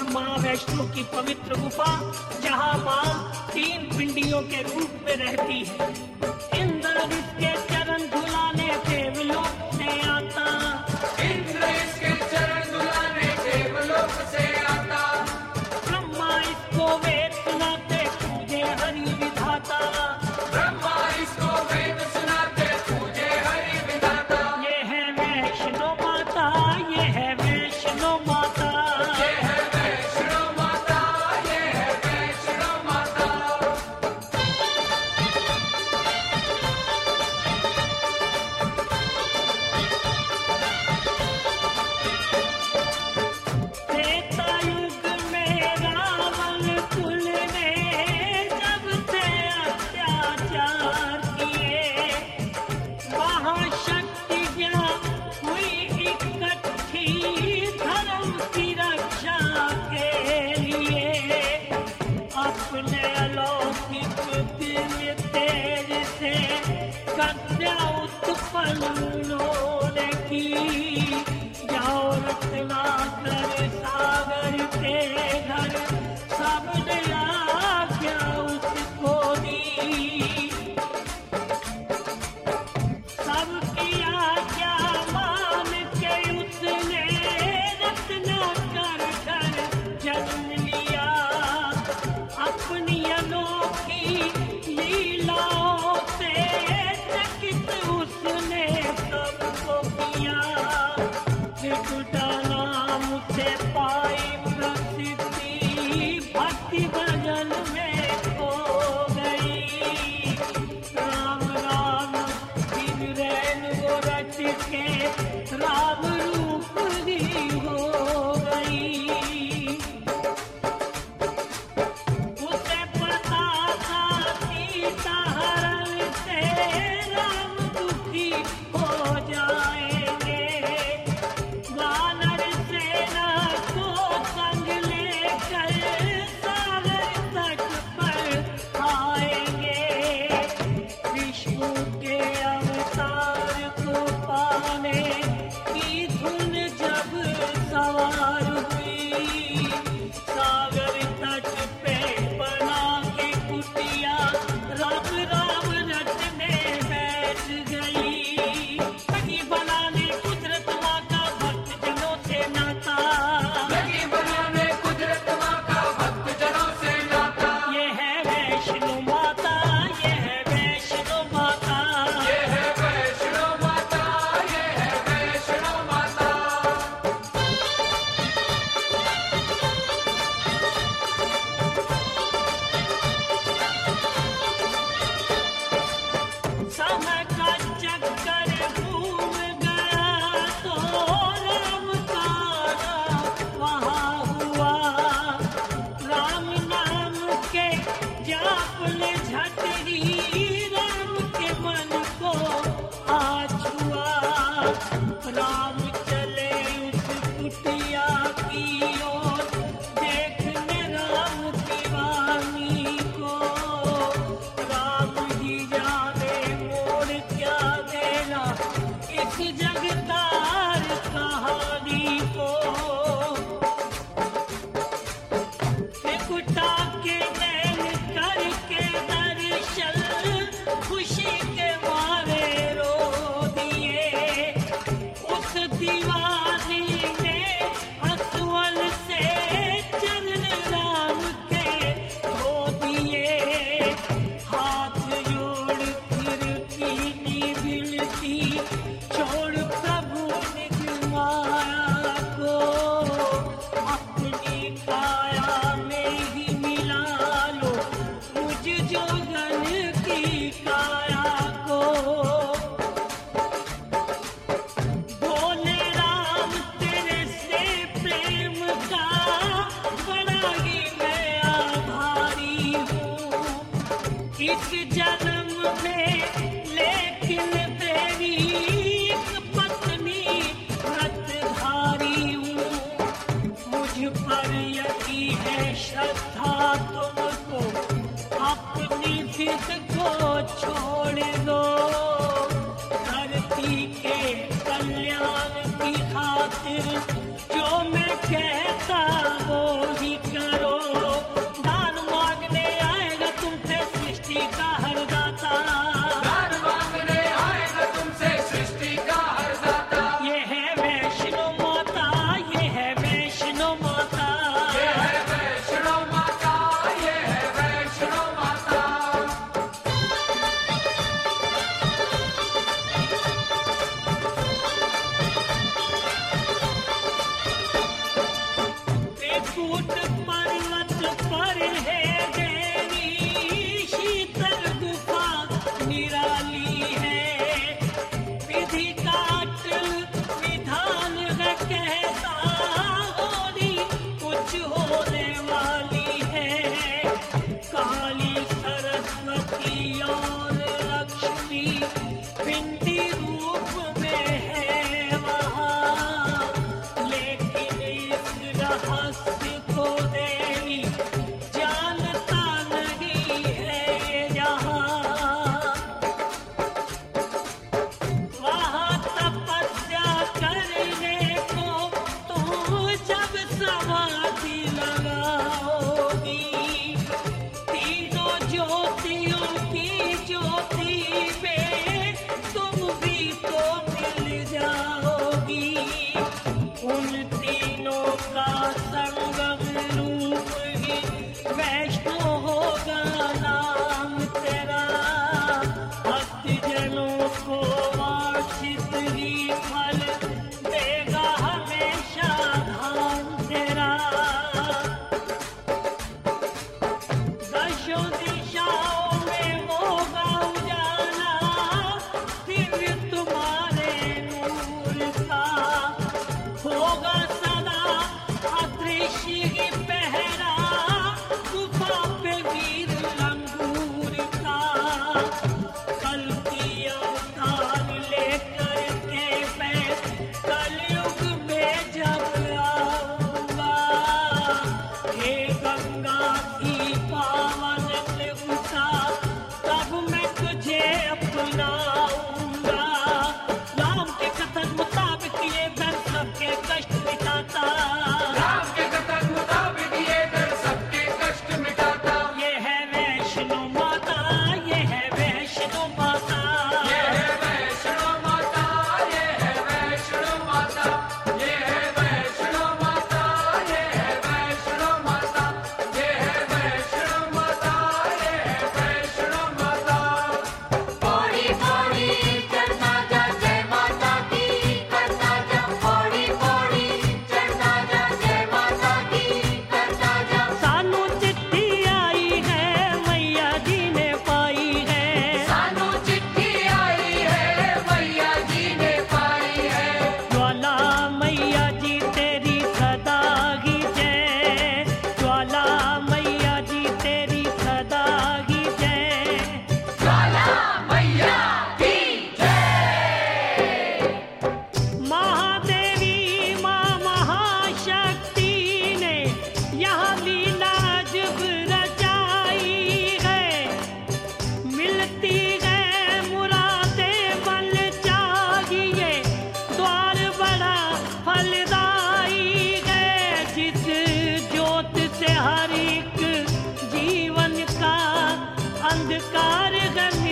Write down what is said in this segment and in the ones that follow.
माँ वैष्णो की पवित्र गुफा, जहाँ माँ 3 पिंडियों के रूप में रहती है। इंद्र इसके चरण धुलाने देवलोक से आता, इंद्र इसके चरण धुलाने देवलोक से आता। ब्रह्मा इसको वेद सुनाते पूजे हरि विधाता, ब्रह्मा इसको वेद सुनाते पूजे हरि विधाता। ये है वैष्णो माता, ये है वैष्णो माता। ये है वैष्णो माता, ये है वैष्णो माता। त्रेता युग में रावण कुल ने जब से अत्याचार किए, महाशक्तियाँ हुई इकट्ठी धर्म की रक्षा के लिए। अपने अलौकिक दिव्य तेज से कन्या उत्पन्न उन्होंने की। जाओ रत्नाकर सागर के घर, सबने आज्ञा उसको दी। सबकी आज्ञा मान के उसने रत्नाकर घर जन्म लिया। अपनी अनोखी लीलाओं से चकित उसने सबको किया। त्रिकुटा नाम से पाई प्रसिद्धि, भक्ति भजन में खो गई। राम राम दिन रैन वो रच के राम रूप ही हो गई। उसे पता था सीता हरण से राम दुखी हो जाएंगे। वानर सेना को संग लेकर सागर तट पर आएंगे। विष्णु के अवतार को पाने की धुन जब सवार हुई, सागर तट पे बना के कुटिया राम राम रटने बैठ गई। लगी बनाने कुदरत माँ का भक्त जनों से नाता, लगी बनाने कुदरत माँ का भक्त जनों से नाता। ये है वैष्णो माता, ये है वैष्णो माता। ये है वैष्णो माता, ये है वैष्णो माता। समय का चक्कर घूम गया तो राम का नाम वहाँ हुआ। राम नाम के जाप ने झटरी राम के मन को आज छुआ। राम चले उस कुटिया की ओर, देखने राम की वाणी को। राम ही जाने मोड़ क्या देना इस जगतार कहानी को। त्रिकुटा के नैन करके दर्शन खुशी के मारे रो दिए। उस दीवानी ने असवल से चरण राम के धो दिए। हाथ जोड़ फिर कीनी बिनती, छोड़ प्रभु निज माया को। अपनी काया में ही मिला लो मुझ जोगन की काया को। बोले राम तेरे से प्रेम का बड़ा ही मैं आभारी हूँ। इस जन्म में लेकिन तेरी एक पत्नी व्रतधारी हूँ। मुझ पर यही है श्रद्धा तुमको, अपनी जिद को छोड़ दो। धरती के कल्याण की खातिर जो मैं कहता वो ही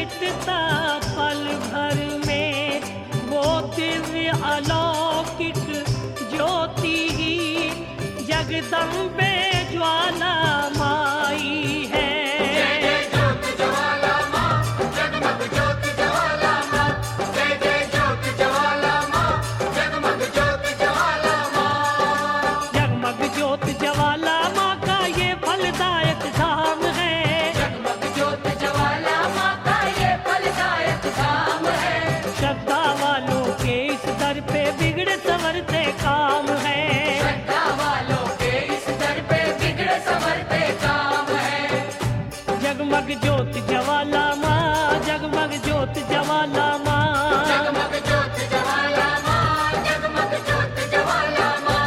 मिटता पल भर में, वो दिव्य अलौकिक ज्योति ही जगदम्बे ज्वाला माई है। जय जय ज्योत ज्वाला माँ, जगमग ज्योत ज्वाला माँ, जय जय ज्योत ज्वाला माँ, जगमग ज्योत ज्वाला माँ। जगमग ज्योत ज्वाला माँ का ये फलदायक धाम है। जगमग ज्योत ज्वाला माँ का ये फलदायक धाम है। श्रद्धा वालों के इस दर पे बिगड़ संवरते काम है। श्रद्धा वालों के इस दर पे बिगड़ संवरते काम है। जगमग ज्योत ज्वाला माँ, जगमग ज्योत ज्वाला माँ। जगमग ज्योत ज्वाला माँ, जगमग ज्योत ज्वाला माँ।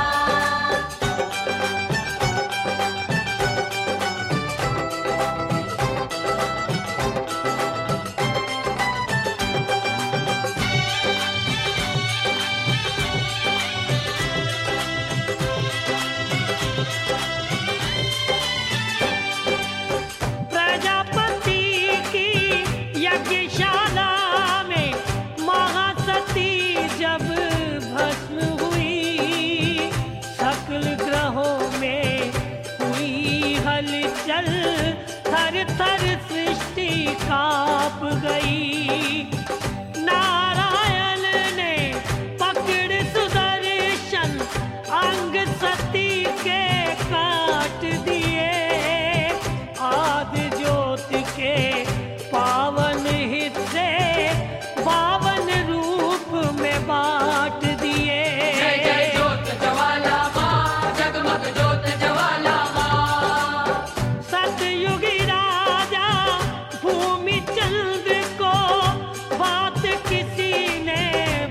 प्रजापति की यज्ञशाला में महासती जब भस्म हुई, सकल ग्रहों में हुई हलचल, थर थर सृष्टि कांप गई। नारायण ने पकड़ सुदर्शन, अंग सती के काट दिए। आदि ज्योत के पावन हिस्से 52 रूप में बांट दिए। जय जय ज्योत ज्वाला माँ, जगमग ज्योत ज्वाला माँ। सतयुगी राजा भूमि चंद्र को बात किसी ने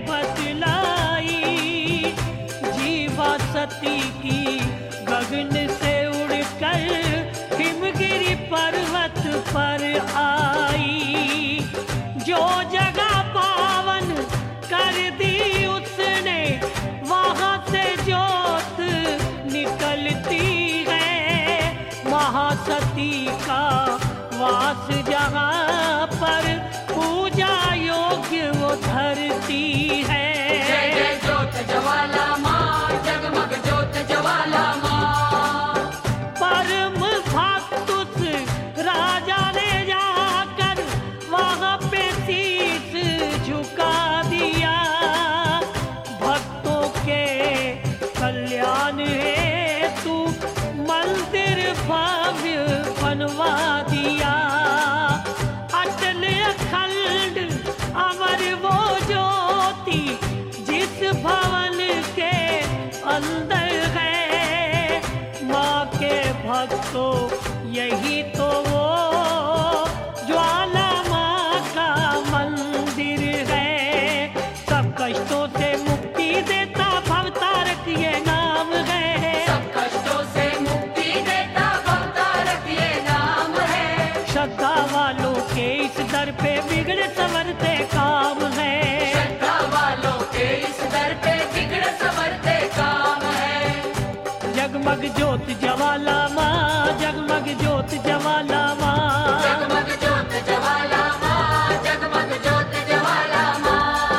बतलाई। जीवा सती की गगन से उड़कर हिमगिरी पर्वत पर आई। जो जगह पावन कर दी उसने, वहां से ज्योत निकलती है। महासती का वास जहाँ पर पूजा योग्य वो धरती है। जय जय ज्योत ज्वाला माँ, जगमग ज्योत ज्वाला माँ। परम भक्त उस राजा ने जाकर वहां पे शीश झुका दिया। भक्तों के कल्याण हेतु मंदिर भव्य बनवा दिया। अटल अखंड अमर वो ज्योति जिस भवन के अंदर है। माँ के भक्तों यही तो वो ज्वाला माँ का मंदिर है। सब कष्टों से मुक्ति देता भवतारक ये नाम है। सब कष्टों से मुक्ति देता भवतारक ये नाम है। श्रद्धा वालों के इस दर पे बिगड़ संवरते काम है। श्रद्धा वालों के इस दर पे बिगड़ संवरते काम है। जगमग ज्योत ज्वाला माँ, जगमग ज्योत ज्वाला माँ। जगमग ज्योत ज्वाला माँ, जगमग ज्योत ज्वाला माँ।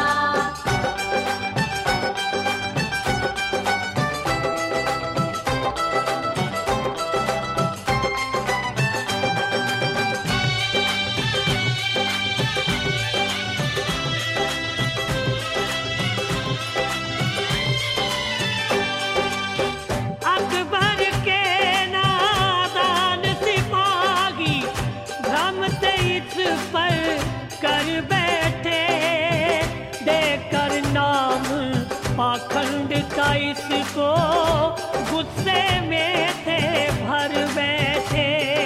अकबर के नादान सिपाही भ्रम तेईस पर कर बैठे। देकर नाम पाखंड का इसको गुस्से में थे भर बैठे।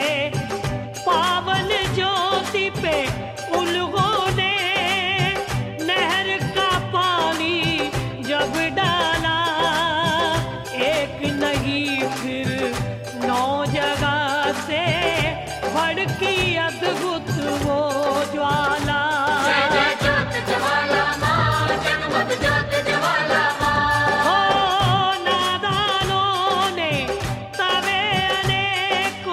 पावन ज्योति पे उन्होंने नहर का पानी जब डाला। एक नहीं फिर 9 जगह से भड़की अद्भुत वो ज्वाला। जय जय ज्योत ज्वाला माँ, जगमग ज्योत ज्वाला माँ। हो नादानों ने तवे अनेक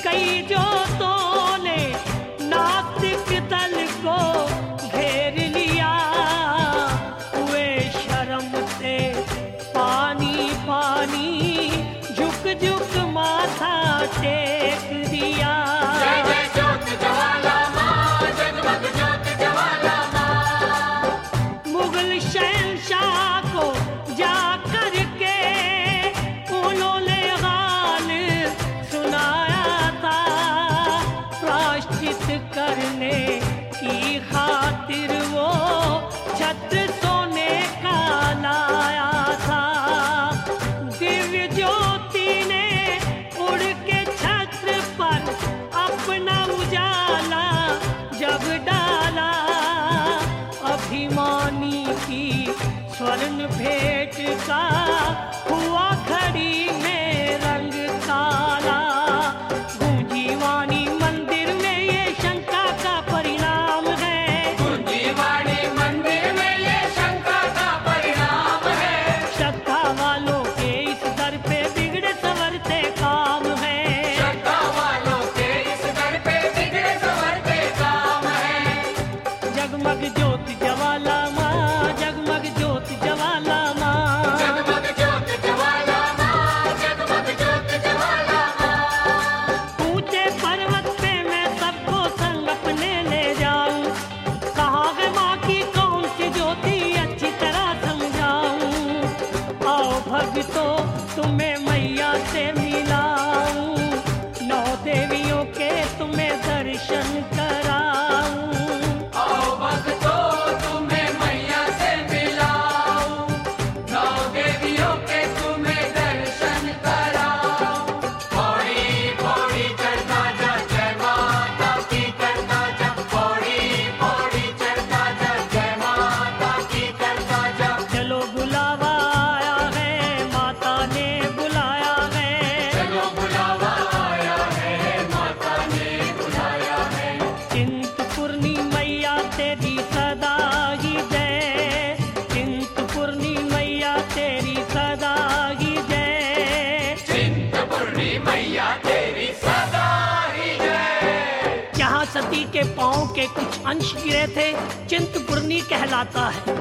कई जोतों ने नास्तिक दल को घेर लिया, हुए शर्म से पानी पानी, झुक झुक माथा टेक दिया। जय जय ज्योत ज्वाला माँ, जगमग ज्योत ज्वाला माँ। मुगल शहंशाह को जा करके उन्होंने हाल सुनाया था, प्रायश्चित करने की खातिर वो छत्र सोने का लाया था। दिव्य ज्योति ने उड़ के छत्र पर अपना उजाला जब डाला, अभिमानी की स्वर्ण भेंट का हुआ घड़ी में रंग काला। गूंजी वाणी मंदिर में ये शंका का परिणाम है, कुंजीवाड़ी मंदिर में ये शंका का परिणाम है। श्रद्धा वालों के इस दर पे बिगड़े संवरते काम है। श्रद्धा वालों के इस दर पे बिगड़े संवरते काम है। जगमग ज्योति ज्वाला माँ, जगमग ज्योति ज्वाला माँ। जगमग ज्योत ज्वाला माँ, जगमग ज्योत ज्वाला माँ। ऊंचे पर्वत पे मैं सबको संग अपने ले जाऊं, कहाँ है माँ की कौन सी ज्योति अच्छी तरह समझाऊं। आओ भक्तों तुम्हें मैया से मिलाऊं, नौ देवियों के तुम्हें दर्शन कराऊं। आओ भक्तों तुम्हें मैया से मिलाऊं, नौ देवियों के तुम्हें दर्शन कराऊं। पौड़ी पौड़ी चढ़ता जा, जय माता की करता जा। पौड़ी पौड़ी चढ़ता जा, जय माता की करता जा। चलो बुलावा आया है, माता ने बुलाया है। चलो बुलावा आया है, माता ने बुलाया है। चिंतपूर्णी मैया तेरी सदा ही जय, चिंतपूर्णी मैया तेरी सदा ही जय। चिंतपूर्णी मैया तेरी सदा ही जय। जहाँ सती के पांव के कुछ अंश गिरे थे, चिंतपूर्णी कहलाता है।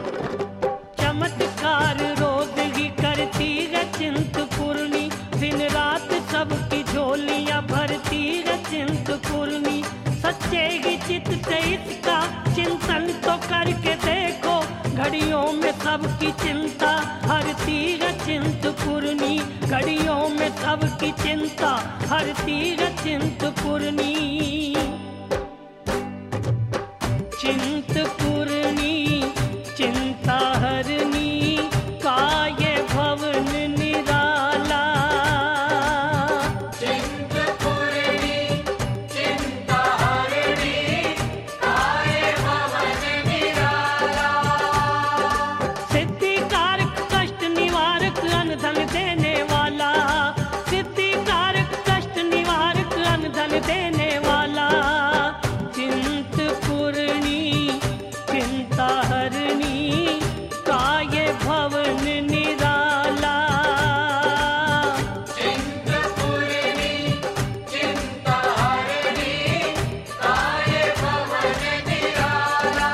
चमत्कार रोज ही करती है चिंतपूर्णी, दिन रात सबकी झोलियां भरती है चिंतपूर्णी। सच्चे ही चित्त से इसका चिंतन तो करके देखो, घड़ियों में सबकी चिंता हरती है चिंतपूर्णी, घड़ियों में सबकी चिंता हरती है चिंतपूर्णी। चिंतपूर्णी चिंता हरनी, काये भवन निराला। चिंतपूर्णी चिंता हरणी, काये भवन निराला। सिद्धिकारक कष्ट निवारक अनधन देने वाला, सिद्धिकारक कष्ट निवारक अनधन देने वाला। चिंतपूर्णी चिंता हरणी, काये भवन निराला। चिंतपूर्णी चिंता हरणी, काये भवन निराला।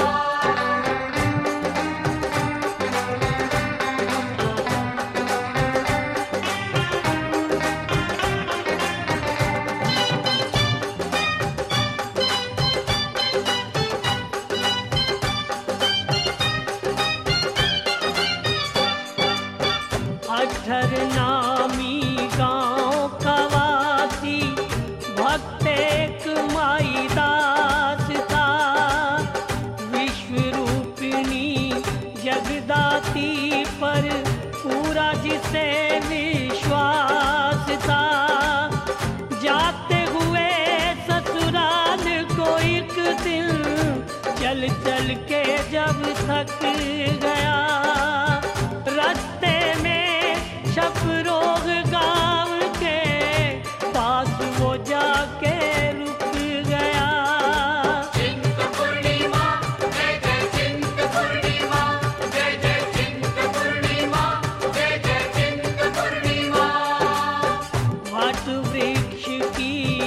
अक्षर नामी गांव का वासी, भक्त एक माई दास था। विश्व रूपिणी जगदाती पर पूरा जिसे विश्वास था। जाते हुए ससुराल को एक दिन, चल चल के जब थक गया, रास्ते में शपरोग गांव के पास वो जाके रुक गया। चिंतपूर्णी माँ, जय जय चिंतपूर्णी माँ, जय जय चिंतपूर्णी माँ, जय जय चिंतपूर्णी माँ। वट वृक्ष की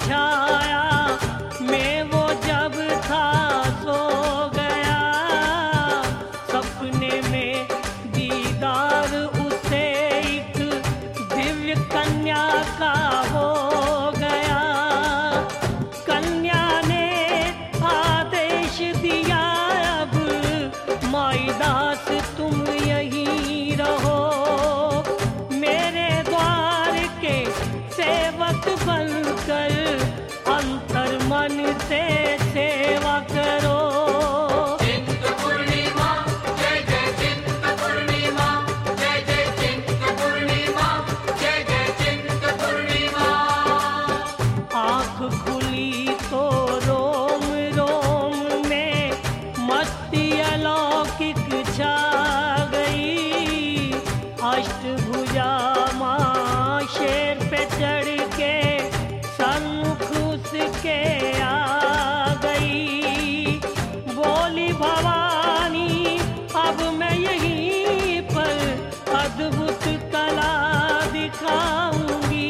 छाया में वो जब था सो गया, सपने में दीदार उसे एक दिव्य कन्या का हो गया। कन्या ने आदेश दिया, अब माई दास तुम यहीं रहो, मेरे द्वार के सेवक बनकर अंतर मन से सेवा करो। चिंतपूर्णिमा जय जय चिंतपूर्णिमा, जय जय चिंतपूर्णिमा, जय जय चिंतपूर्णिमा। आँख खुली तो रोम रोम में मस्ती अलौकिक छा गई, अष्टभुजा माँ शेर पे चढ़ के सन्मुख उसके आ गई। बोली भवानी अब मैं यहीं पर अद्भुत कला दिखाऊंगी,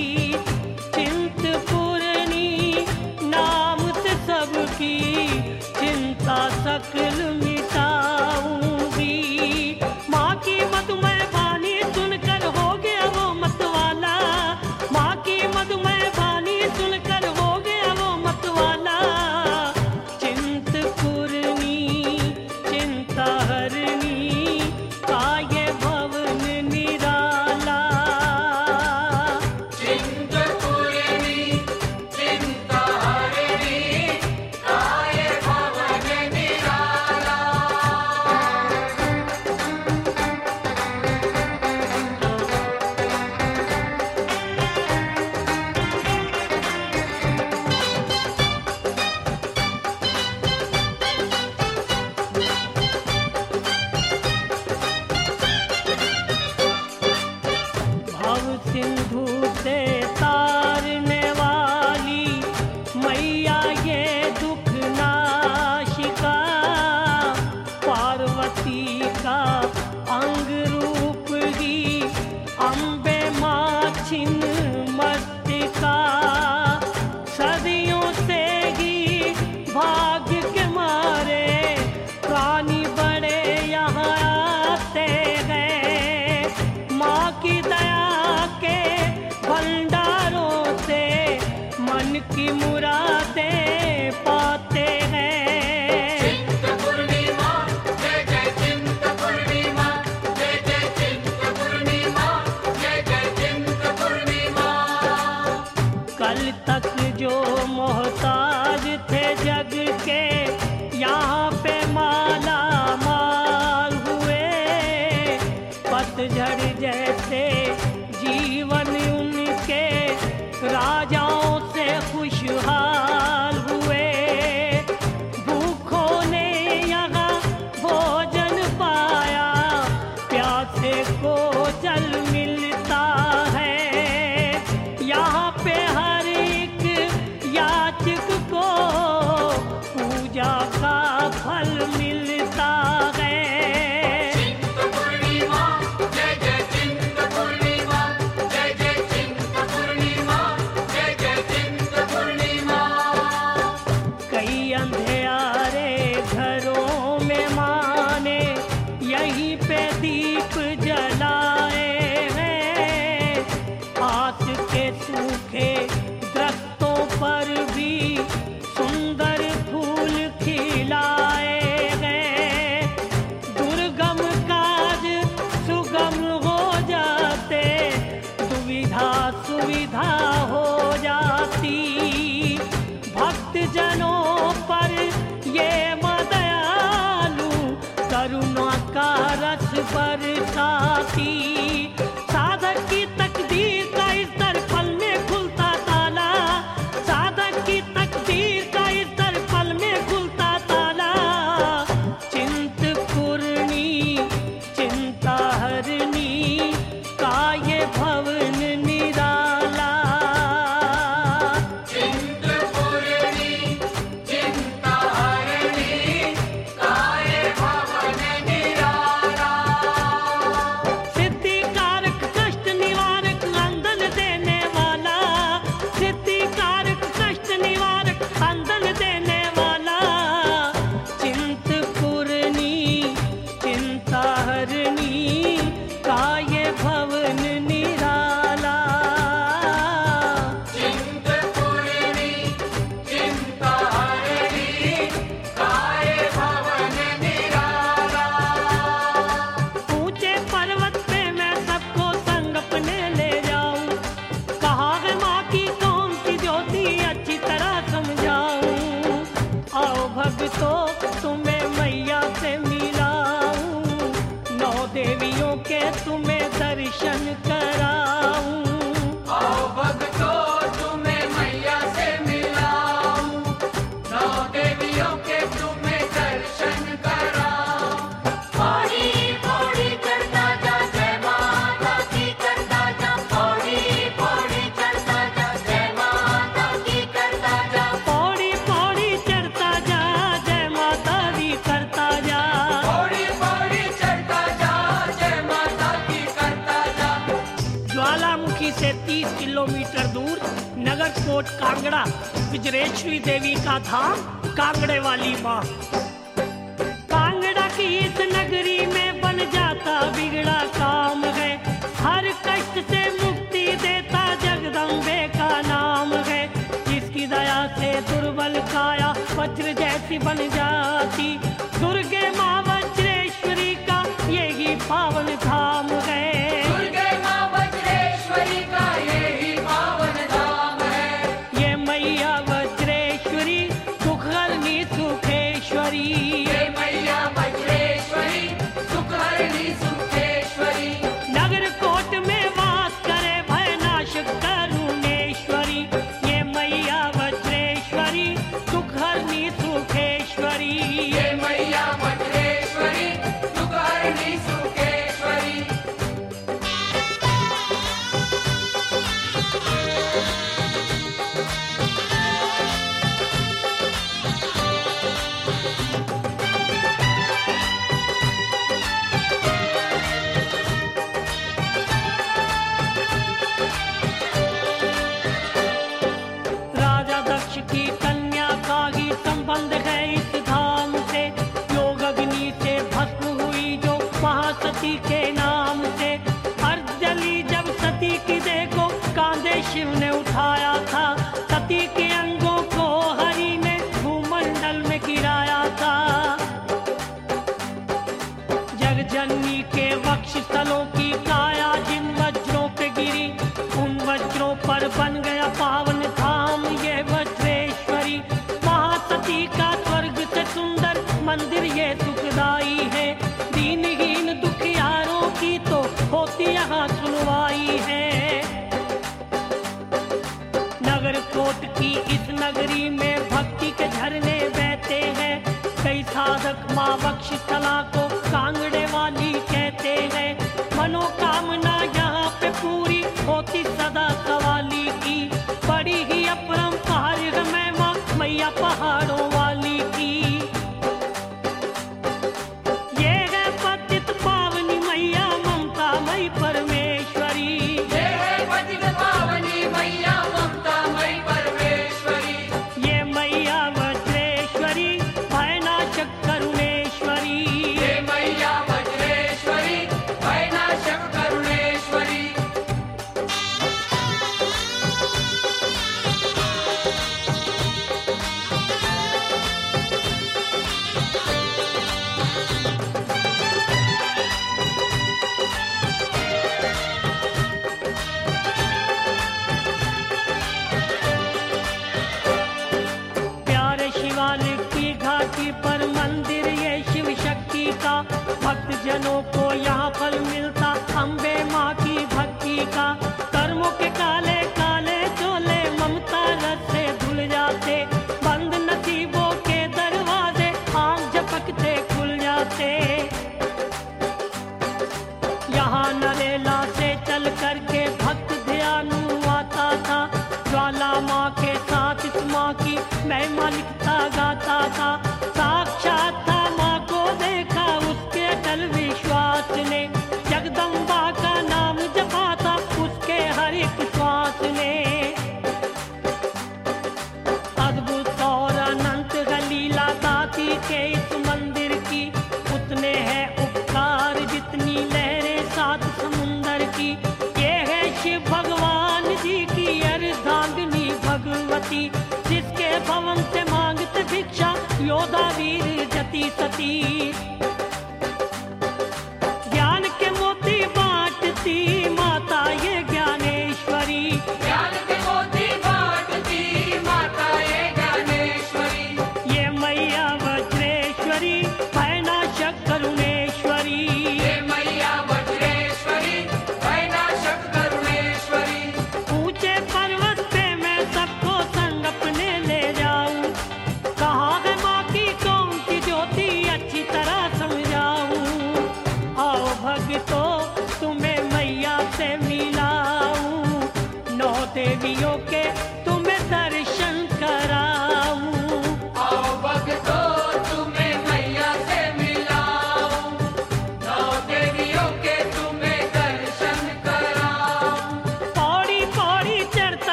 चिंतपूर्णी नाम से सबकी चिंता सकल मिटाऊंगी। माँ की मधुमय वाणी सुनकर हो गया वो मतवाला, माँ की मधुमय वाणी सुनकर हो गया वो मतवाला। चिंतपूर्णी चिंता हरणी का ये भवन निराला। चिंतपूर्णी चिंता हरणी, काय भवन निराला। भव सिंधु से तारने वाली मैया ये दुख नाशिका, पार्वती का अंग रूप ही अम्बे माँ छिन्न मस्तिका। सदियों से ही भाग्य के मारे प्राणी बड़े यहाँ आते हैं, माँ की दया के भंडारों से मन की मुरादें पाते हैं। चिंतपूर्णिमा जय जय चिंतपूर्णिमा, जय जय चिंतपूर्णिमा, जय जय चिंतपूर्णिमा। कल तक जो मोहताज थे जग के, यहाँ पे माला माल हुए, पतझड़ जैसे जीवन उनके राजाओं से खुशहाल हुए। भूखों ने यहाँ भोजन पाया, प्यासे को जल मिलता है, यहाँ पे हर एक याचक को पूजा का फल मिलता है। चिंतपूर्णिमा जय जय चिंतपूर्णिमा, जय जय चिंतपूर्णिमा, जय जय भक्तों तुम्हें मैया से मिलाऊं, नौ देवियों के तुम्हें दर्शन कराऊं। आओ भक्तों तुम्हें मैया से मिलाऊं, नौ देवियों के तुम्हें दर्शन कराऊं। पौड़ी पौड़ी चढ़ता जा जय माता की करता जा, पौड़ी पौड़ी चढ़ता जा जय माता की करता जा। पौड़ी पौड़ी चढ़ता जा जय माता दी करता जा। पौड़ी पौड़ी चढ़ता जा जय माता की करता जा। ज्वालामुखी से 30 किलोमीटर दूर नगरकोट कांगड़ा विजरेश्वरी देवी का धाम कांगड़े वाली माँ। कांगड़ा की इस नगरी में बन जाता बिगड़ा काम है, हर कष्ट से मुक्ति देता जगदम्बे का नाम है। जिसकी दया से दुर्बल काया वज्र जैसी बन जाती, दुर्गे माँ वज्रेश्वरी का यही पावन धाम है। दुर्गे माँ वज्रेश्वरी का यही पावन धाम है। ये मैया वज्रेश्वरी सुखहरणी सुखेश्वरी। ये मैया वज्रेश्वरी सुखहरणी सुखेश्वरी। नगर कोट में वास करे भयनाशक करुणेश्वरी। ये मैया वज्रेश्वरी सुखहरणी सुखेश्वरी। ये मैया वज्रेश्वरी सुखहरणी सुखेश्वरी। राजा दक्ष की कन्या का ही संबंध है इस धाम से। योग अग्नि से भस्म हुई जो महासती के नाम से। अर्धजली जब सती की देखो कांधे शिव ने उठाया था, सती के अंगों को हरि ने भूमंडल में गिराया था। जगजननी के वक्ष स्थलों की काया जिन वज्रों पे गिरी, उन वज्रों पर बन गया पावन धाम ये वज्रेश्वरी। महासती का स्वर्ग से सुंदर मंदिर ये सुखदाई है। दीनहीन दुखियारों की तो होती यहाँ सुनवाई है। नगर कोट की इस नगरी में भक्ति के झरने बहते हैं। कई साधक माँ वक्षस्थला को कांगड़े वाली कहते हैं। मनोकामना यहाँ पे पूरी होती सदा सवाली की। बड़ी ही अपरंपार है मैं माँ मैया पहाड़ों वाली की। ये है पतित पावनी मैया ममता मई परमेश्वरी। ये है पतित पावनी मैया ममता मई परमेश्वरी। ये मैया वज्रेश्वरी भयनाशक करुणेश्वरी। ये मैया वज्रेश्वरी भयनाशक करुणेश्वरी। प्यारे शिवालिक की घाटी पर मंदिर ये शिव शक्ति का। भक्त जनों को यहाँ फल मिलता अम्बे माँ की भक्ति का। कर्मों के काले काले चोले ममता रस से धुल जाते, बंद नसीबों के दरवाजे आम झपकते खुल जाते। यहाँ नरेला से चल करके भक्त ध्यानु आता था। ज्वाला माँ के साथ इस माँ की महिमा लिखता गाता था। साक्षात था माँ को देखा उसके अटल विश्वास ने। जगदम्बा का नाम जपा था उसके हर एक श्वास ने। अद्भुत और अनंत लीला दाती के इस मंदिर की। उतने हैं उपकार जितनी लहरें सात समुंदर की। ये है शिव भगवान जी की अर्धांगिनी भगवती। जिसके भवन से मांगते भिक्षा योधा वीर जति सती। ज्ञान के मोती बांटती माता ये ज्ञानेश्वरी। ज्ञान के मोती बांटती माता ये ज्ञानेश्वरी। ये मैया वज्र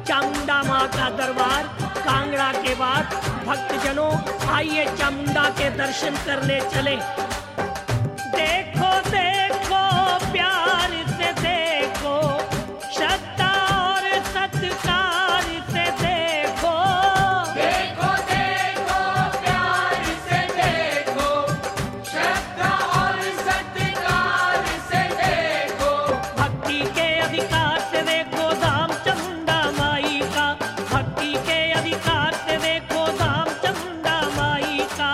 चामुंडा माँ का दरबार कांगड़ा के बाद भक्तजनों आइए चामुंडा के दर्शन करने चले। देखो देखो प्यार से देखो, श्रद्धा और सत्कार से देखो। देखो देखो प्यार से देखो, श्रद्धा और सत्कार से देखो। भक्ति के अधिकार से देखो धाम चामुंडा माई का, भक्ति के अधिकार से देखो धाम चामुंडा माई का।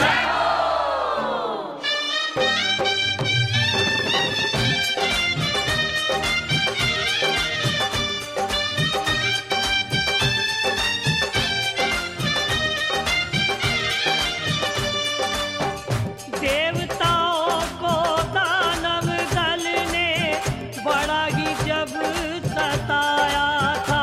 देवताओं को दानव दल ने बड़ा ही जब सताया था,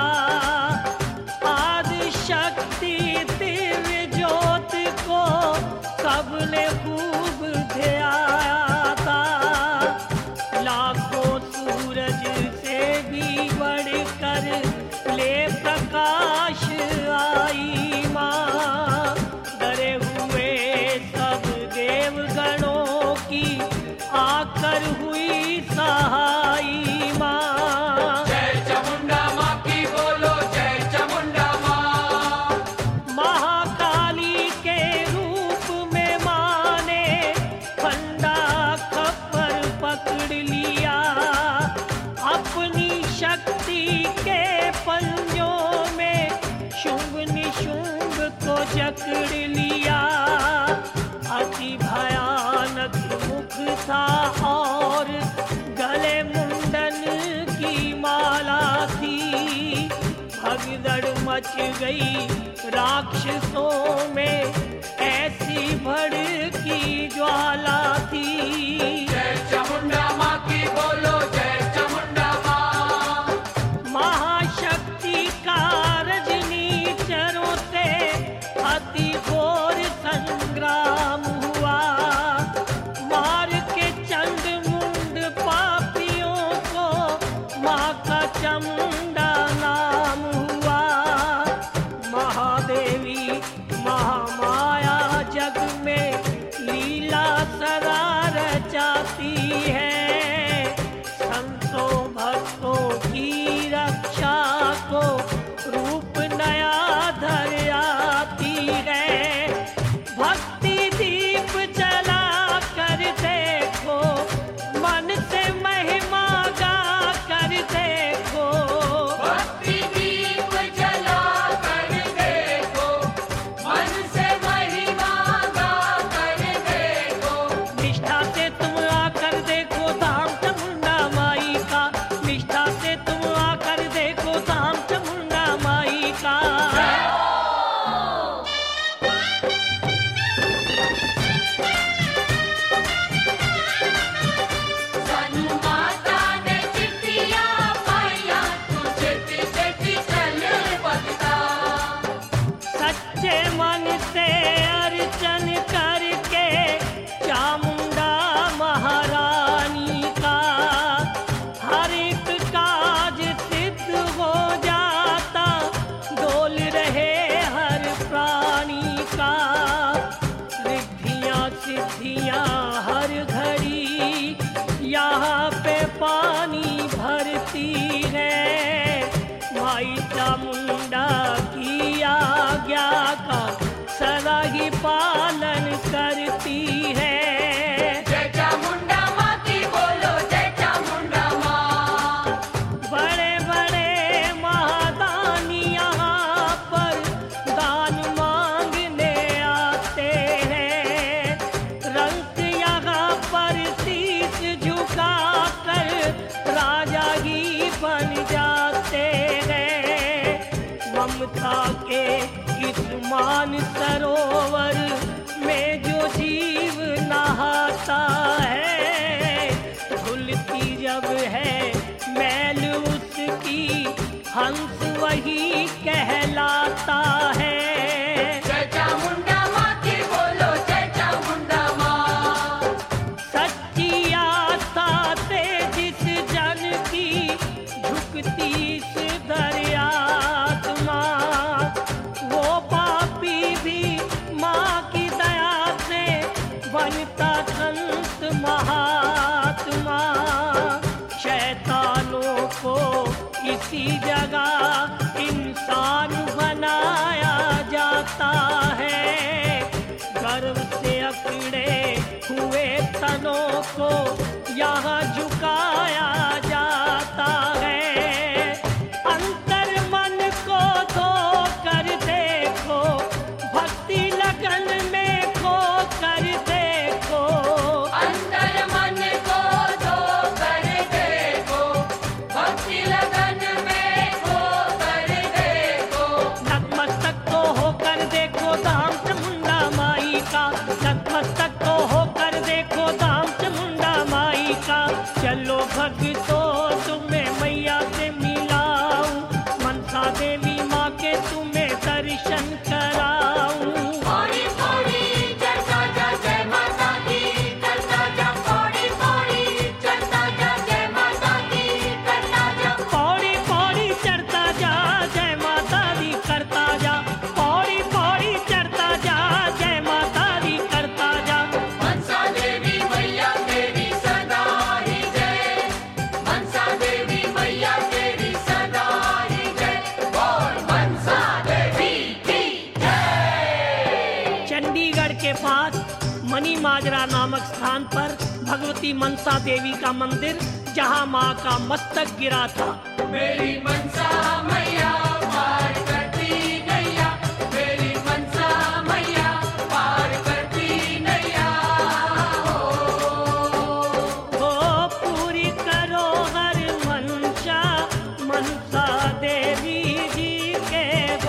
आदि शक्ति दिव्य ज्योत को सबने खूब ध्याया था। लाखों सूरज से भी बढ़कर ले प्रकाश आई माँ, डरे हुए सब देवगणों की आकर हुई सहाई माँ। जय चामुंडा माँ की बोलो, जय चामुंडा माँ। महाकाली के रूप में माँ ने फंदा खप्पर पकड़ लिया, अपनी शक्ति के पंजों में शुंभ निशुंभ को जकड़ लिया। अति भयानक मुख था और गले मुंडन की माला थी, भगदड़ मच गई राक्षसों में ऐसी भड़की ज्वाला थी। जय चामुंडा माँ की बोलो, जय चामुंडा माँ। महाशक्ति का रजनीचरों से अति घोर संग्राम हुआ, मार के चंड मुंड पापियों को माँ का चामुंडा नाम हुआ। महादेवी महामाया जग में लीला सदा रचाती है, संतों भक्तों की रक्षा को रूप नया धर आती है। भक्ति दीप जला कर देखो, मन से महिमा गा कर देखो। भक्ति दीप जला कर देखो, मन से महिमा गा कर देखो। निष्ठा से तुम आकर देखो धाम चामुंडा माई का, निष्ठा से तुम आकर देखो धाम चामुंडा माई का। सानू माता ने चिट्ठिया पाइया, तू चिट्ठी चिट्ठी चल भगता। सच्चे मन से अर्चन करके चामुंडा महारानी का, हर एक काज सिद्ध हो जाता, डोल रहे हर प्राणी का। रिद्धियाँ सिद्धियाँ हर घड़ी यहाँ पे पानी भरती है, माई चामुंडा की आज्ञा का सदा ही पालन करती है। जय चामुंडा माँ की बोलो, जय चामुंडा माँ। बड़े बड़े महादानी यहाँ पर दान मांगने आते हैं, रंग यहाँ पर शीश झुका कर राजा ही बन जाते हैं। ममता के इस मान सरोवर में जो जीव नहाता है, धुलती जब है मैल उसकी, हंस वही कहलाता है। जय चामुंडा माँ की बोलो, जय चामुंडा माँ। सच्ची आस्था से जिस जन की झुकती इस दरिया मनी माजरा नामक स्थान पर भगवती मनसा देवी का मंदिर, जहां मां का मस्तक गिरा था। मेरी मनसा मैया पार करती नैया, मेरी मनसा मैया पार करती नैया। हो पूरी करो हर मंशा, मनसा देवी जी के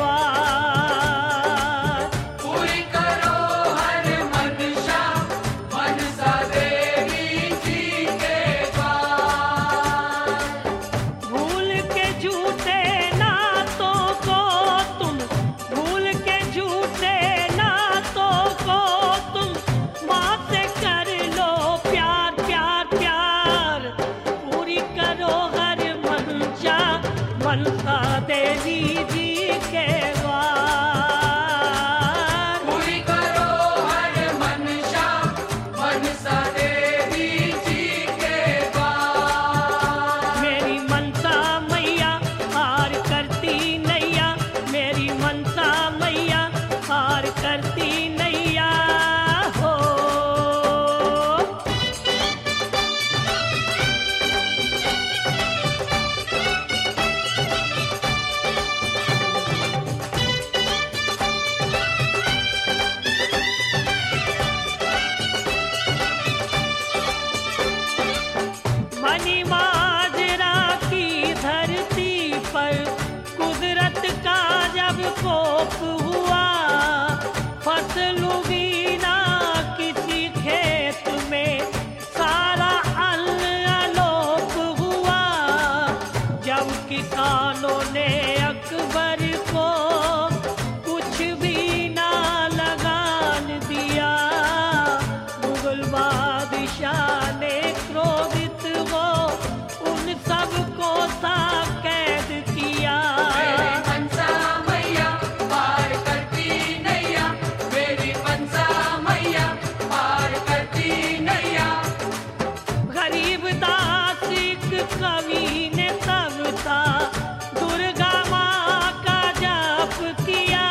द्वार। पूरी करो हर मनसा, मनसा देवी जी के द्वार। भूल के झूठे नातों को तुम, भूल के झूठे नातों को तुम माँ से कर लो प्यार प्यार प्यार। पूरी करो हर मंशा, मनसा देवी जी के द्वार। पूरी करो हर मनसा, मनसा देवी जी के द्वार। मेरी मनसा मैया हार करती नैया, मेरी मनसा मैया हार करती नैया। हो मनी माजरा की धरती पर कुदरत का जब कोप हुआ, फसल उगी ना किसी खेत में, सारा अन्न अलोप हुआ। जब किसानों ने अकबर को कुछ भी ना लगान दिया, मुगल बादशाह ने क्रोधित हो उन सबको सा कैद किया। मेरी मनसा मैया पार करती नैया, मेरी मनसा मैया पार करती नैया। गरीब दास एक कवि ने तब था दुर्गा माँ का जाप किया,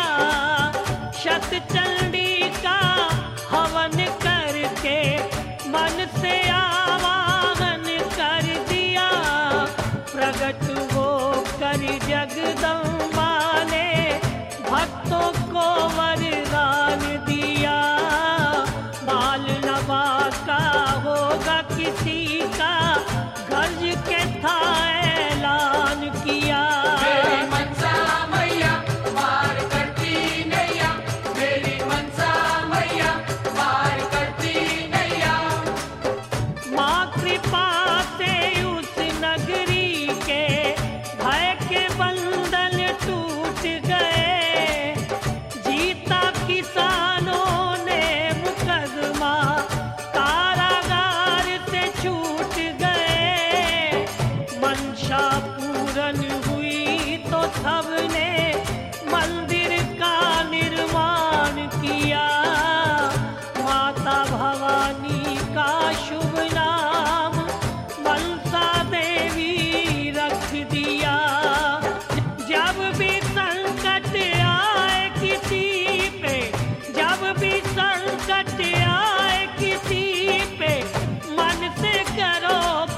शतचंडी का हवन करके मन से आवाहन कर दिया। प्रगट हो कर जगदम्बा ने भक्तों को वरदान दिया। बाल नवा का होगा किसी का, गरज के था ऐलान किया। मेरी मनसा मैया पार करती नैया, मेरी मनसा मैया पार करती नैया। माँ कृपा से उस नगरी के भय के बंधन टूट गए, जीता किसानों ने मुकदमा, कारागार से छूट गए। मंशा पूरन हुई तो सबने मंदिर का निर्माण किया। माता भवानी का शुभ नाम मनसा देवी रख दिया। जब भी संकट आए किसी पे, जब भी संकट आए किसी पे, मन से करो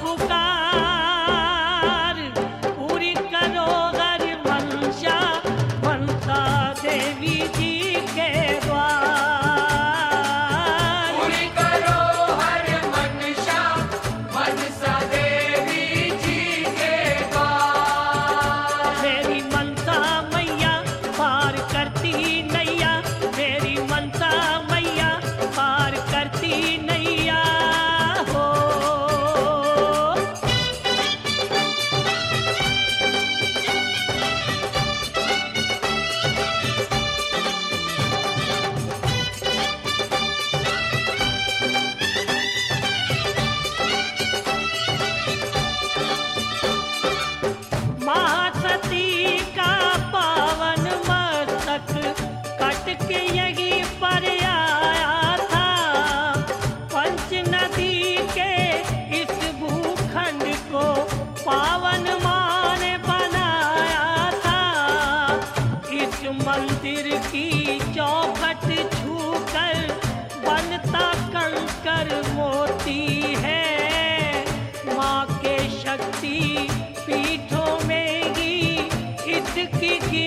पुकार। पूरी करो हर मंशा, मनसा देवी जी के द्वार। पूरी करो हर मनसा, मनसा देवी जी के द्वार। मेरी मनसा मैया पार करती नैया, मेरी मनसा मैया पार करती नैया। हो महासती का पावन मस्तक कट के यहीं पर आया था। पंच नदी के इस भूखंड को पावन माँ ने बनाया था। इस मंदिर की चौखट छूकर बनता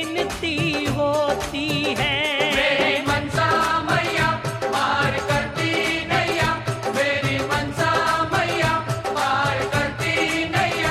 विनती होती है। मेरी मनसा मैया पार करती नैया, मेरी मनसा मैया पार करती नैया।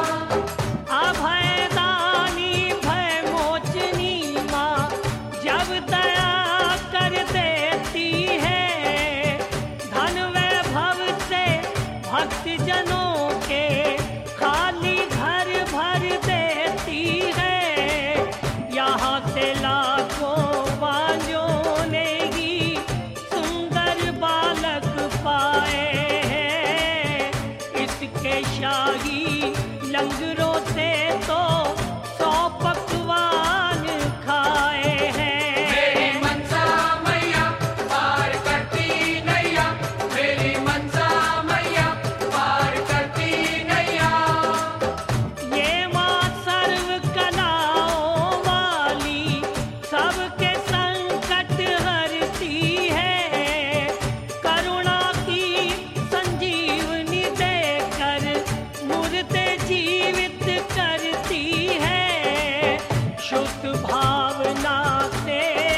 अभयदानी भय मोचनी माँ जब दया कर देती है, धन वैभव से भक्त जनों के खाली घर भर देती है। यहाँ से लाखों बांझों ने ही सुंदर बालक पाए हैं, इसके शाही लंगरों से तो 100 पकवान खाए हैं। मेरी मनसा मैया पार करती नैया, मेरी मनसा मैया पार करती नैया। ये माँ सर्व कलाओं वाली सबके संकट हरती है, करुणा की संजीवनी देकर मुर्दे जीवित करती है। शुद्ध भावना से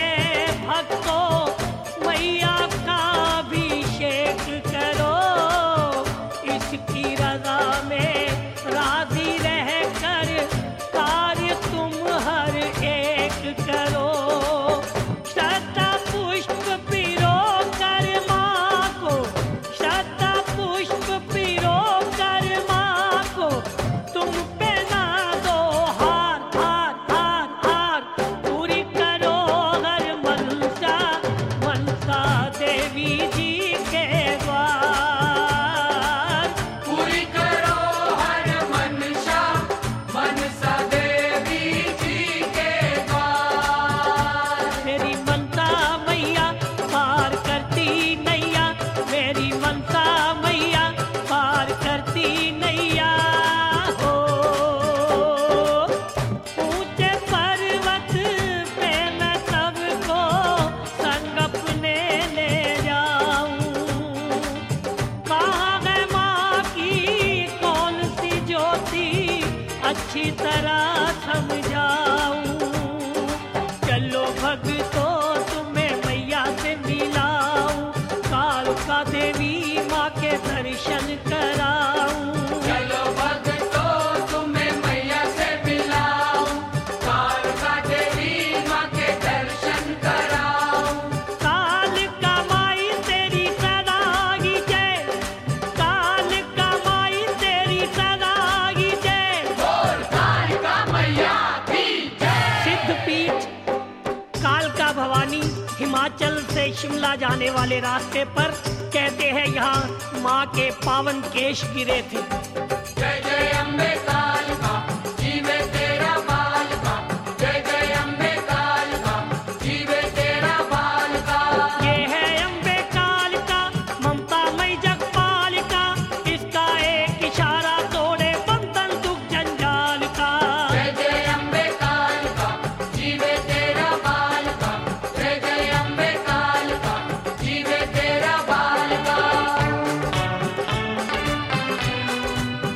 भक्तों मैया का अभिषेक करो, इसकी रजा में राजी रहकर कार्य तुम हर एक करो। श्रद्धा पुष्प पिरो कर माँ को, श्रद्धा पुष्प पिरो कर माँ को, तुम पे ना दो हार हार हार हार, पूरी करो हर मनसा मनसा देवी जी के द्वार। पूरी करो हर मनसा मनसा देवी जी के द्वार। मेरी मनसा मैया पार करती नैया, मेरी मनसा मैया पार करती नैया हो। ऊंचे पर्वत पे मैं सबको संग अपने ले जाऊं, कहाँ है माँ की कौन सी ज्योति अच्छी तरह समझाऊं। चलो भक्तों तुम्हें मैया से मिलाऊं, कालका देवी माँ के दर्शन कराऊं। चलो भक्तों तुम्हें मैया से मिलाऊं, कालका देवी माँ के दर्शन कराऊं। कालका माई तेरी सदा ही जय, कालका माई तेरी सदा ही जय। बोल कालिका मैया की जय। सिद्धपीठ कालका भवानी हिमाचल से शिमला जाने वाले रास्ते पर कहते हैं यहाँ माँ के पावन केश गिरे थे। जय जय अम्बे कालिका जीवे तेरा बालका, जय जय अम्बे कालिका जीवे तेरा बालका। ये है अम्बे कालिका ममतामयी जगपालिका, इसका एक इशारा तोड़े बंधन दुख जंजाल का। जय जय अम्बे कालिका जीवे तेरा बालका, जय जय अम्बे कालिका जीवे तेरा बालका।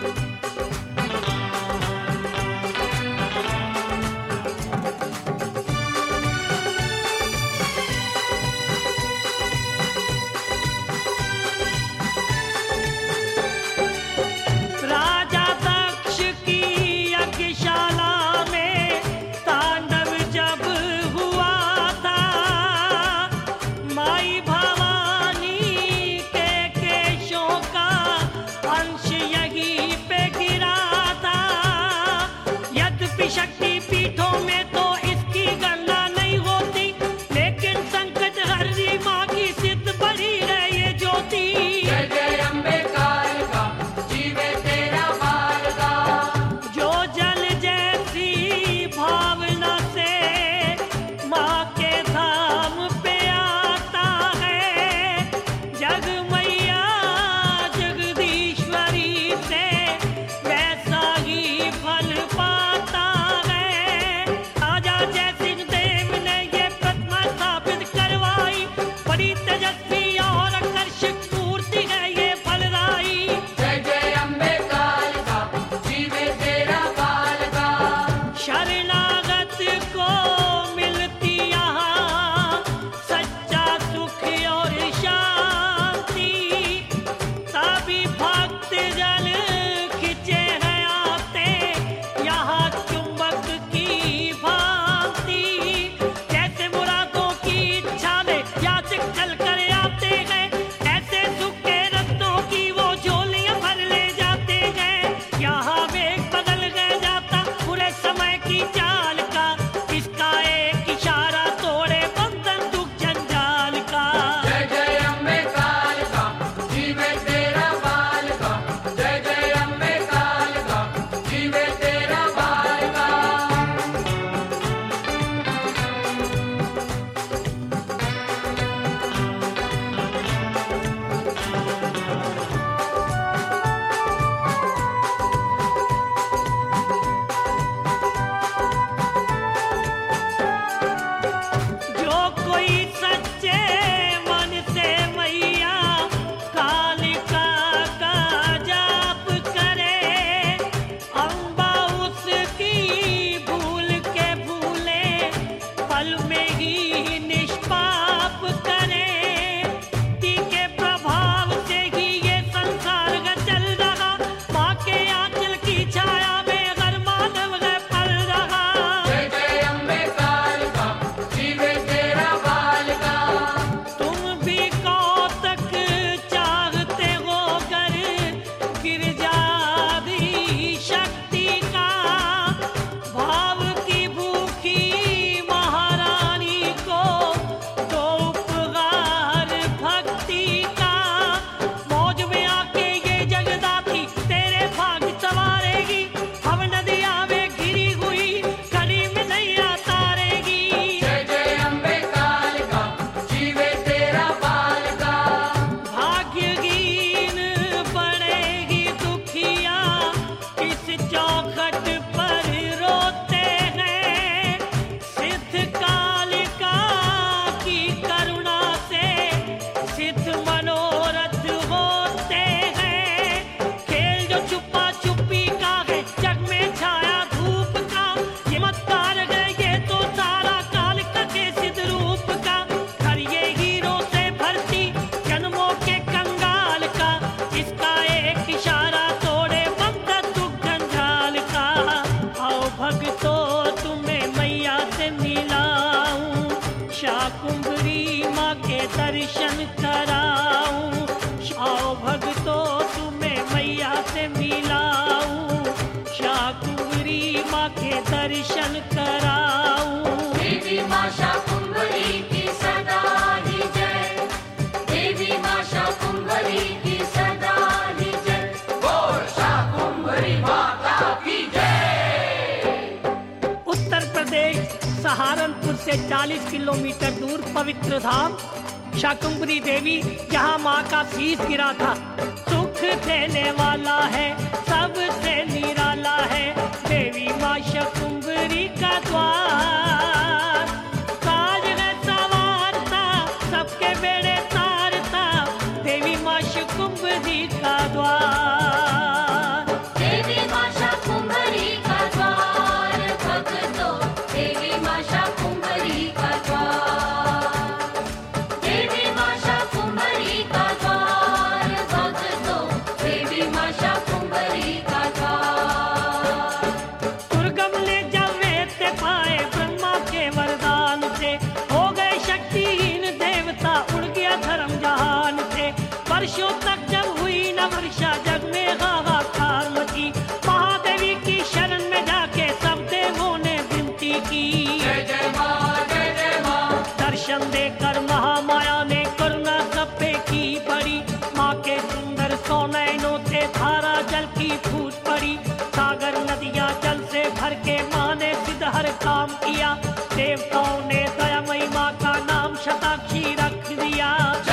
शाकुंभरी माँ के दर्शन कराऊं, आओ भक्तों तुम्हें मैया से मिलाऊं, शाकुंभरी माँ के दर्शन कराऊं। देवी माँ शाकुंभरी की सदा ही जय, देवी माँ शाकुंभरी की सदा ही जय, बोल शाकुंभरी माता की जय। उत्तर प्रदेश सहारनपुर से 40 किलोमीटर दूर पवित्र धाम शाकुंभरी देवी, जहाँ माँ का शीश गिरा था। सुख देने वाला है, सबसे निराला है, देवी माँ शाकुंभरी का द्वार। काज है संवारता, सबके बेड़े तारता, देवी माँ शाकुंभरी का द्वार। देवी माँ शाकुंभरी का द्वार, भक्तों देवी माँ शाकुंभरी का द्वार, देवी माँ शाकुंभरी का द्वार, भक्तों देवी माँ शाकुंभरी का द्वार। दुर्गम ने जब वेद पाए ब्रह्मा के वरदान से, हो गए शक्तिहीन देवता, उड़ गया धर्म जहान से। वर्षों तक जब हुई न वर्षा, जग में हाहाकार मची, महादेवी की शरण में जाके सब देवों ने विनती की। जय जय माँ, जय जय माँ, दर्शन देकर महामाया ने करुणा सब पे की बड़ी, माँ के सुंदर सौ नयनों से धारा जल की फूट पड़ी। सागर नदियाँ जल से भर के माँ ने सिद्ध हर काम किया, देवताओं ने दयामयी माँ का नाम शताक्षी रख दिया।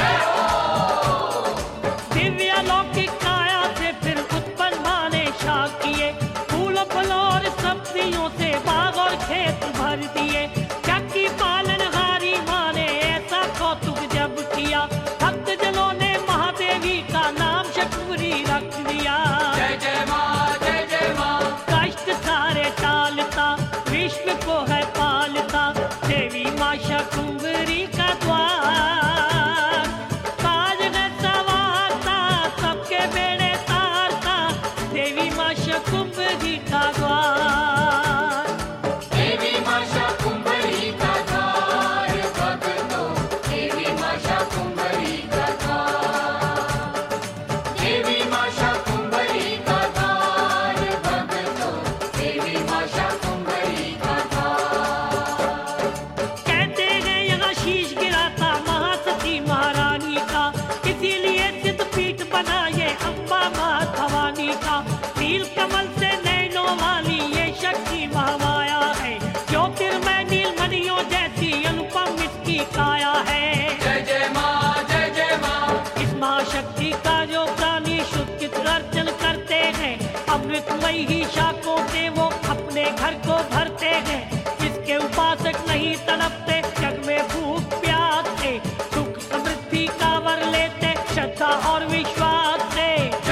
दिव्य अलौकिक काया से फिर उत्पन्न माँ ने शाख किए, फूल फलों और सब्जियों से बाग और खेत भर दिए। चक्की पालनहारी माँ ने ऐसा कौतुक जब किया, भक्त जनों ने महादेवी का नाम शाकुंभरी रख दिया। जय जय माँ, जय जय माँ, कष्ट सारे टालता, विश्व को है पालता, देवी माँ शाकुंभरी का द्वार। काज है संवारता, सबके बेड़े तारता, देवी माँ शाकुंभरी का द्वार। देवी माँ शाकुंभरी का द्वार, भक्तों देवी माँ शाकुंभरी का द्वार, देवी माँ शाकुंभरी का द्वार, भक्तों देवी माँ शाकुंभरी का द्वार। कहते हैं यहाँ शीश गिरा था महासती महारानी का, इसीलिए सिद्ध पीठ बना ये अम्बा माँ भवानी का। नील कमल से नैनों वाली ये शक्ति महामाया है, ज्योतिर्मय नीलमणियों जैसी अनुपम इसकी काया है। जय जय माँ, जय जय माँ, इस महाशक्ति का जो प्राणी शुद्ध अर्चन करते हैं, अमृतमयी ही शाखों से वो अपने घर को भरते हैं। इसके उपासक नहीं तड़पते, जग में भूख प्यास से, सुख समृद्धि का वर लेते, श्रद्धा और विश्वास से।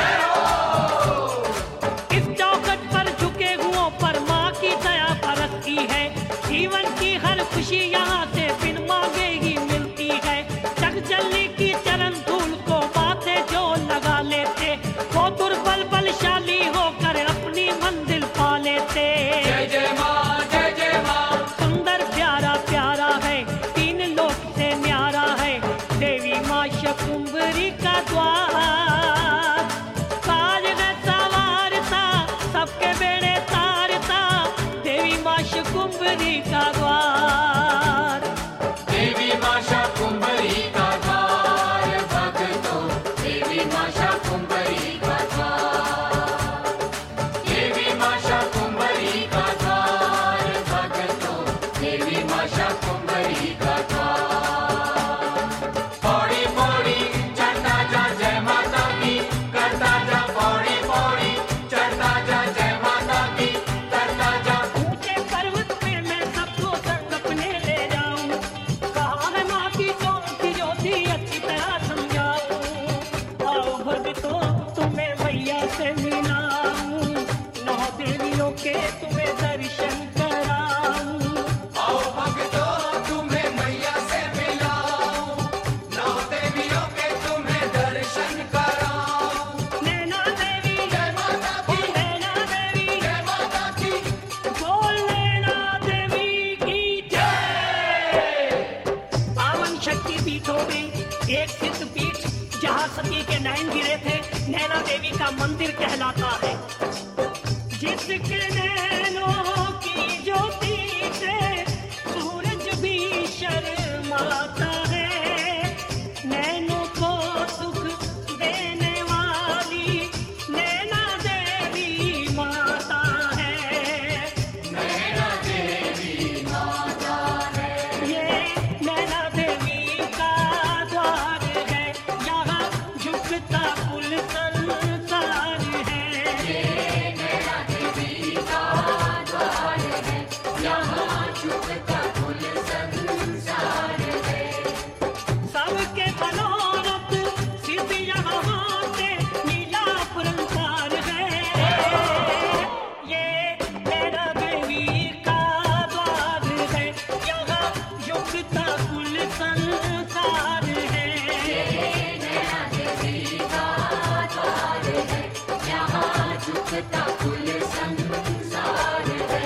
इस चौखट पर झुके हुओं पर माँ की दया बरसती है, जीवन की हर खुशी यहाँ से बिन मांगे ही मिलती है। जगजननी की चरण धूल को माथे जो लगा लेते, वो दुर्बल बलशाली होकर अपनी मंजिल पा लेते। जय जय माँ, जय जय माँ, सुंदर प्यारा प्यारा है, तीन लोक से न्यारा है, देवी माँ शाकुंभरी का द्वार। काज है संवारता, सबके बेड़े तारता, देवी माँ शाकुंभरी का द्वार। देवी माँ शाकुंभरी का द्वार, भक्तों देवी माँ शाकुंभरी का द्वार, देवी माँ शाकुंभरी का द्वार, भक्तों देवी माँ शाकुंभरी का द्वार। पौड़ी पौड़ी चढ़ता जा जय माता की, करता जा पौड़ी पौड़ी, चढ़ता जा जय माता की, करता जा। ऊंचे पर्वत पे मैं सबको संग अपने ले जाऊं, कहाँ है माँ की कौन सी ज्योति अच्छी तरह समझाऊं। आओ भक्तों तुम्हें मैया से मिलाऊं, नौ देवियों के तुम्हें दर्शन कराऊं। आओ भक्तों तुम्हें मैया सती के नैन गिरे थे, नैना देवी का मंदिर कहलाता है। जिसके नैनों की ज्योति से सूरज भी शर्माता है, नैनों को सुख देने वाली नैना देवी माता है। नैना देवी माता है। ये नैना देवी का द्वार है, यहाँ झुकता कुल संसार है। ये नैना देवी का द्वार है, यहाँ झुकता कुल संसार है। सबके मनोरथ सिद्ध यहाँ से नीला पुरंकार है। ये नैना देवी का द्वार है, यहाँ झुकता कुल संसार है। ये नैना देवी का द्वार है, यहाँ झुकता कुल संसार है।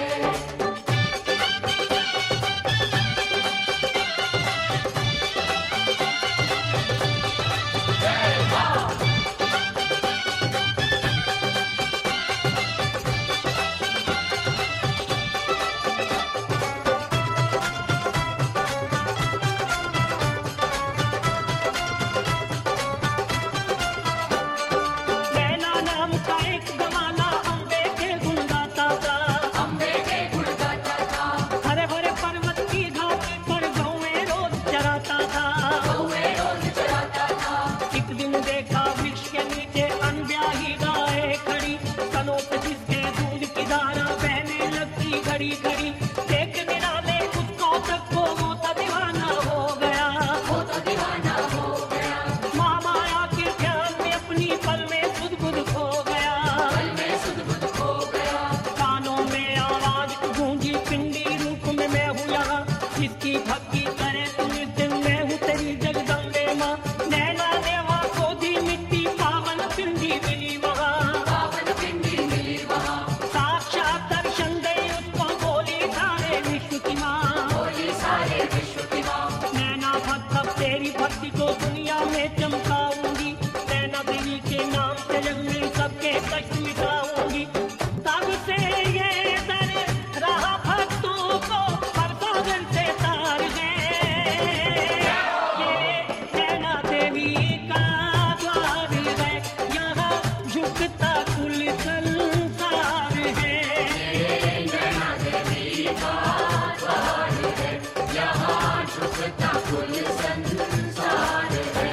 नैना नाम का एक जमाना अम्बे के गुण गाता था। अम्बे के गुण गाता था, हरे भरे पर्वत की घाटी पर गौएं रोज चराता था। कौवे रोज चराता था। एक दिन देखा वृक्ष के नीचे अनब्याही गाय खड़ी, कनों पे जिसके दूध की धारा बहने लगती घड़ी घड़ी। देख निराले उस कौतक को वो तो दीवाना हो गया। वो तो दीवाना हो गया, महामाया के ध्यान में अपनी पल में सुध-बुध खो गया। पल में सुध-बुध खो गया। कानों में आवाज गूंजी, पिंडी रूप में मैं हूँ यहाँ, जिसकी भक्ति करे तू इस दिन मैं हूँ तेरी जगदम्बे माँ। नैना देवा को दी मिट्टी पावन पिंडी मिली वहाँ, पावन पिंडी मिली वहाँ, साक्षात दर्शन दे उसको बोली सारे विश्व की माँ। बोली सारे विश्व की माँ। नैना भक्त अब तेरी भक्ति को दुनिया में चमकाऊंगी, नैना देवी के नाम से जग में सबके कष्ट मिटाऊंगी। तब से ये दर रहा भक्तों को हर सागर से तार है। ये नैना देवी का द्वार है, यहाँ झुकता कुल संसार है। ये नैना देवी का द्वार है, यहाँ झुकता कुल संसार है।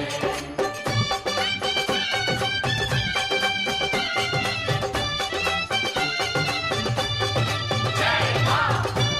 जय माँ।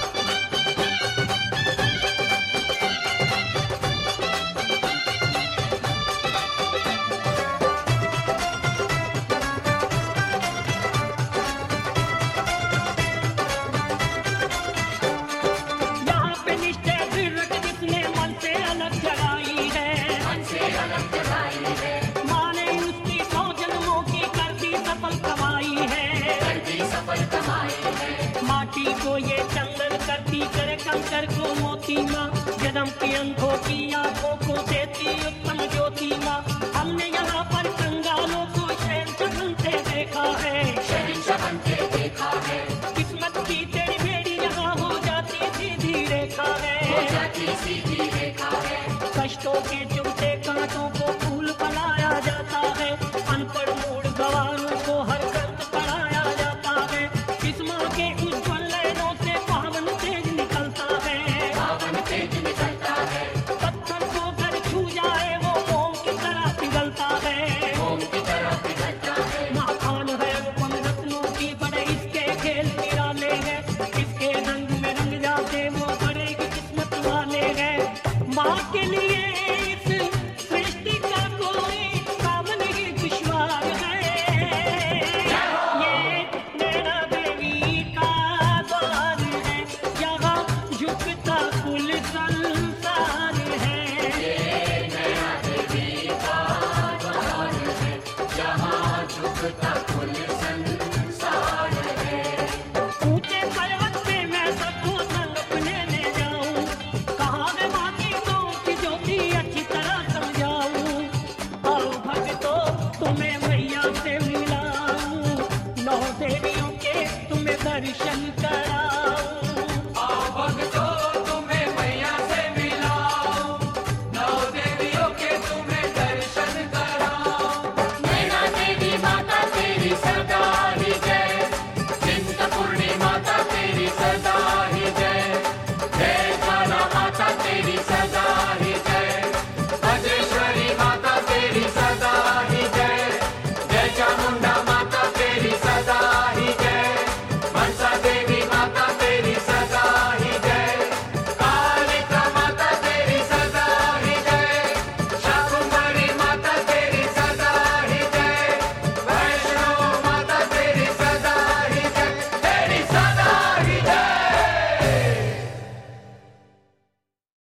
यहाँ पे निष्ठा दृढ़ रख जिसने मन से अलग जगाई है, मन से अलग जगाई है, माने उसकी 100 जन्मों की करती सफल कमाई है। करती सफल कमाई है। माटी को ये चंदन करती करे कंकर को मोती माँ, जन्म की अंधों की आंखों को देती उत्तम ज्योति माँ। हमने यहाँ पर कंगालों को शहंशाह बनते देखा है, शहंशाह बनते देखा है, किस्मत की तेरी बेड़ी यहाँ हो जाती सीधी रेखा हो है। जाती सीधी रेखा है। कष्टों के